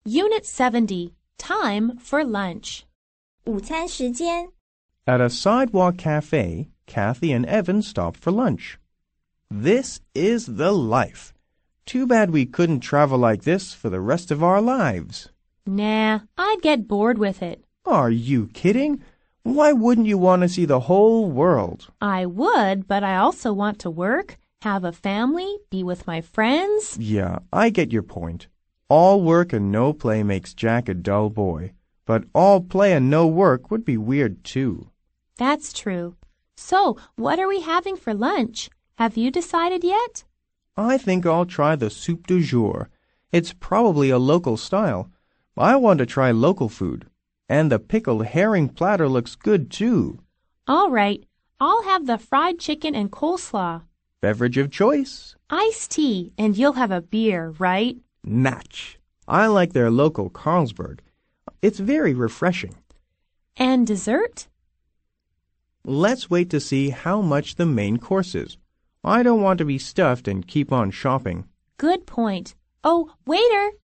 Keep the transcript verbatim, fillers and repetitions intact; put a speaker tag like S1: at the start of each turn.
S1: Unit seventy, Time for Lunch.
S2: 午餐时间
S3: At a sidewalk cafe, Kathy and Evan stopped for lunch. This is the life. Too bad we couldn't travel like this for the rest of our lives.
S1: Nah, I'd get bored with it.
S3: Are you kidding? Why wouldn't you want to see the whole world?
S1: I would, but I also want to work, have a family, be with my friends.
S3: Yeah, I get your point. All work and no play makes Jack a dull boy. But all play and no work would be weird too.
S1: That's true. So, what are we having for lunch? Have you decided yet?
S3: I think I'll try the soup du jour. It's probably a local style. I want to try local food. And the pickled herring platter looks good too.
S1: All right, I'll have the fried chicken and coleslaw.
S3: Beverage of choice?
S1: Iced tea, and you'll have a beer, right?
S3: Natch. I like their local Carlsberg. It's very refreshing.
S1: And dessert?
S3: Let's wait to see how much the main course is. I don't want to be stuffed and keep on shopping.
S1: Good point. Oh, waiter!